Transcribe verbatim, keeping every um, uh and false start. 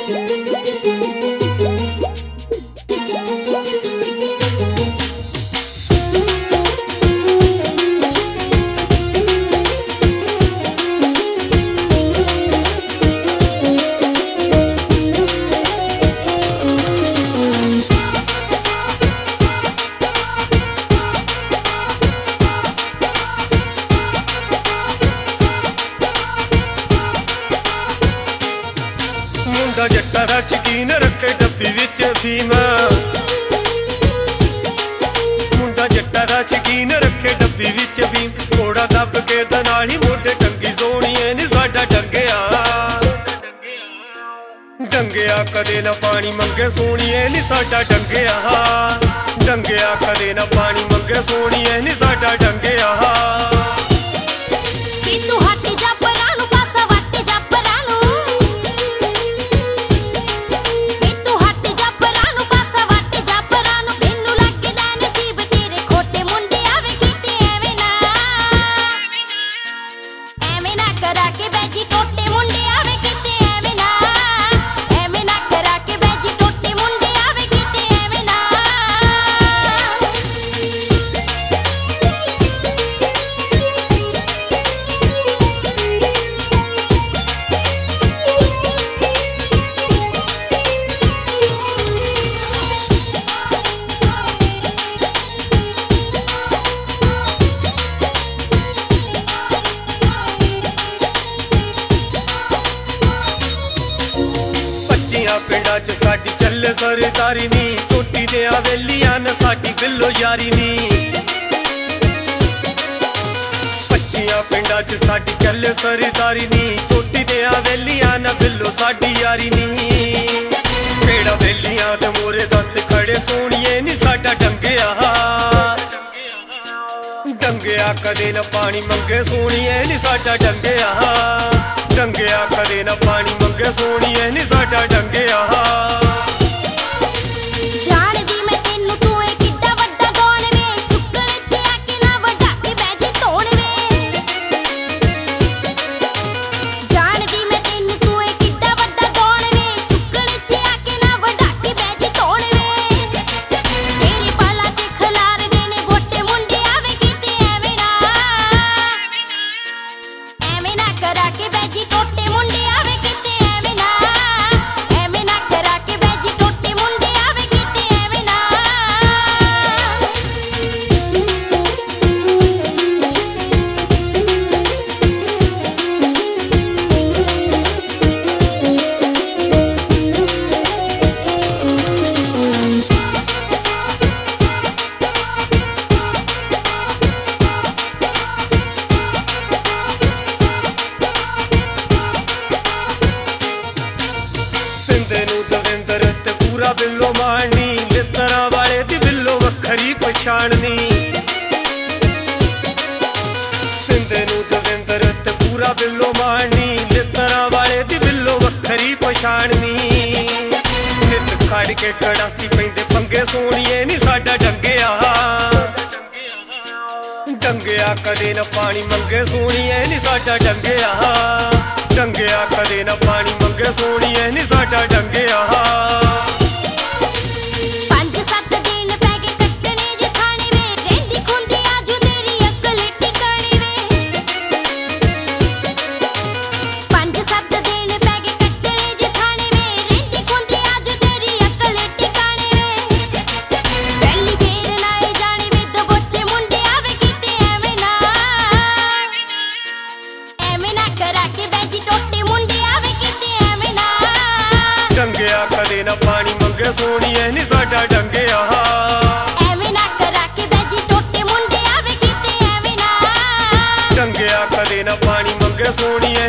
मुंडा जट्टा दा शकीन रखे डब्बी विच अफीम। मुंडा जट्टा दा शकीन रखे डब्बी विच अफीम। घोड़ा दब के दनाली मोढे टंगी सोहणीए नी साडा डंगिया। डंगिया कदे ना पानी मंगे सोहणीए नी साडा डंगिया। डंगिया कदे ना पानी मंगे सोहणीए नी साडा डंगिया। पिंडा च साडी चले सरदारी नी। चोटी दे हवेलियां न साडी बिल्लो यारी नी। पच्चियां पिंडा च साडी चले सरदारी नी। चोटी दे हवेलियां न बिल्लो साडी यारी नी। पेड़ा वेलियां ते मोरे दस खड़े सोहणीए नी साडा डंगिया। डंगिया कदे न पानी मंगे सोहणीए नी साडा डंगिया। डंगिया कदे न पानी मंगे सोहणीए नी साडा डंगिया। बिल्लो मारनी लित्तरा वाले दी बिल्लो वखरी पछाणनी। सिंधे नू दविंदर ते पूरा बिल्लो मारनी लित्तरा वाले दी बिल्लो वखरी पछाणनी। नित खड़ के कड़ासी पैंदे पंगे सोहणीए नी साडा डंगिया। डंगिया कदे न पानी मंगे सोहणीए नी साडा डंगिया। डंगिया कदे न पानी मंगे सोहणीए नी साडा डंगिया। डंगिया कदे ना पानी मंगे सोहणीए नी साडा डंगिया। एवें ना करा के बैजी टोटे मुंडे आवे कीते एवें ना। डंगिया कदे ना पानी मंगे सोहणीए